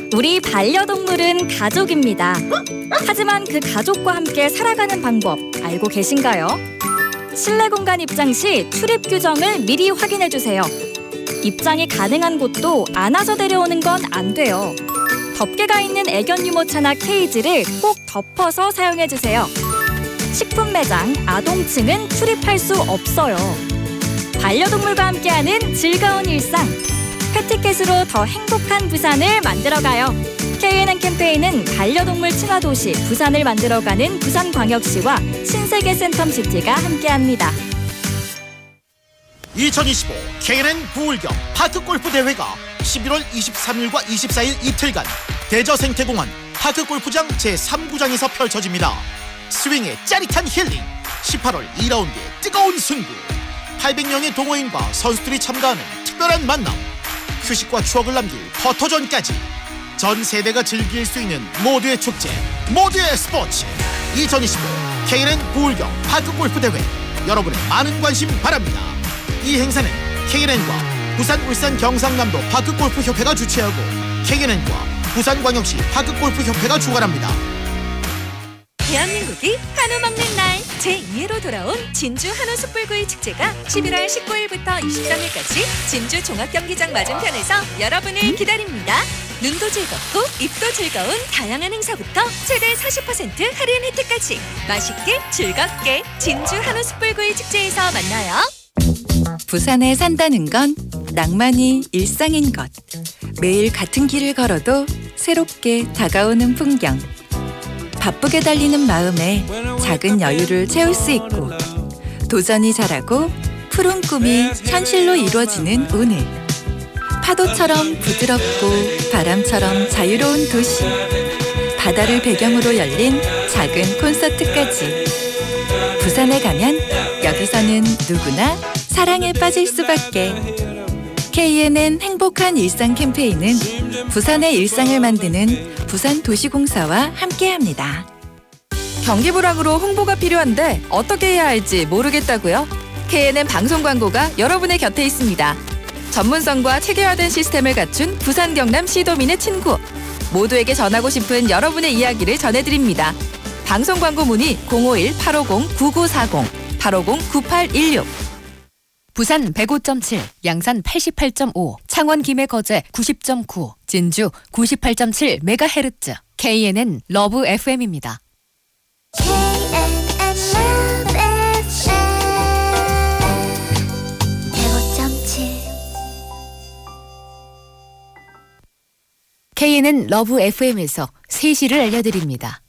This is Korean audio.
우리 반려동물은 가족입니다. 하지만 그 가족과 함께 살아가는 방법 알고 계신가요? 실내 공간 입장 시 출입 규정을 미리 확인해 주세요. 입장이 가능한 곳도 안아서 데려오는 건 안 돼요. 덮개가 있는 애견 유모차나 케이지를 꼭 덮어서 사용해 주세요. 식품 매장, 아동층은 출입할 수 없어요. 반려동물과 함께하는 즐거운 일상. 패티캣으로 더 행복한 부산을 만들어가요. KNN 캠페인은 반려동물 친화도시 부산을 만들어가는 부산광역시와 신세계 센텀시티가 함께합니다. 2025 KNN 부울경 파크골프 대회가 11월 23일과 24일 이틀간 대저생태공원 파크골프장 제3구장에서 펼쳐집니다. 스윙의 짜릿한 힐링, 18월 2라운드의 뜨거운 승부, 800명의 동호인과 선수들이 참가하는 특별한 만남, 휴식과 추억을 남길 퍼터전까지 전 세대가 즐길 수 있는 모두의 축제, 모두의 스포츠. 2025 KNN 부울경 파크골프 대회, 여러분의 많은 관심 바랍니다. 이 행사는 KNN과 부산, 울산, 경상남도 파크골프협회가 주최하고 KNN과 부산광역시 파크골프협회가 주관합니다. 대한민국이 한우 먹는 날 제2회로 돌아온 진주 한우 숯불구이 축제가 11월 19일부터 23일까지 진주 종합경기장 맞은편에서 여러분을 기다립니다. 눈도 즐겁고 입도 즐거운 다양한 행사부터 최대 40% 할인 혜택까지 맛있게 즐겁게 진주 한우 숯불구이 축제에서 만나요. 부산에 산다는 건 낭만이 일상인 것. 매일 같은 길을 걸어도 새롭게 다가오는 풍경. 바쁘게 달리는 마음에 작은 여유를 채울 수 있고, 도전이 자라고 푸른 꿈이 현실로 이루어지는 오늘. 파도처럼 부드럽고 바람처럼 자유로운 도시. 바다를 배경으로 열린 작은 콘서트까지. 부산에 가면 여기서는 누구나 사랑에 빠질 수밖에. KNN 행복한 일상 캠페인은 부산의 일상을 만드는 부산도시공사와 함께합니다. 경기 불황으로 홍보가 필요한데 어떻게 해야 할지 모르겠다고요? KNN 방송 광고가 여러분의 곁에 있습니다. 전문성과 체계화된 시스템을 갖춘 부산 경남 시도민의 친구. 모두에게 전하고 싶은 여러분의 이야기를 전해드립니다. 방송 광고 문의 051-850-9940, 850-9816. 부산 105.7, 양산 88.5, 창원 김해거제 90.9, 진주 98.7MHz, KNN 러브 FM입니다. KNN 러브 FM에서 3시를 알려드립니다.